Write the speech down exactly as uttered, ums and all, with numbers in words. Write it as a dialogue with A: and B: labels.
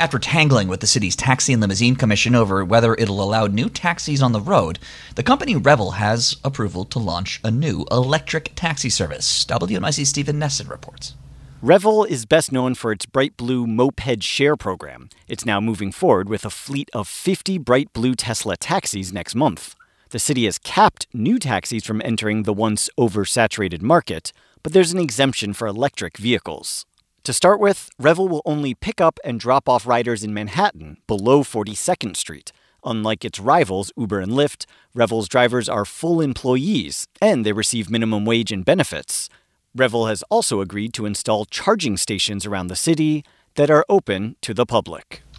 A: After tangling with the city's Taxi and Limousine Commission over whether it'll allow new taxis on the road, the company Revel has approval to launch a new electric taxi service. W N Y C's Stephen Nesson reports.
B: Revel is best known for its Bright Blue Moped Share program. It's now moving forward with a fleet of fifty Bright Blue Tesla taxis next month. The city has capped new taxis from entering the once oversaturated market, but there's an exemption for electric vehicles. To start with, Revel will only pick up and drop off riders in Manhattan, below forty-second Street. Unlike its rivals, Uber and Lyft, Revel's drivers are full employees, and they receive minimum wage and benefits. Revel has also agreed to install charging stations around the city that are open to the public.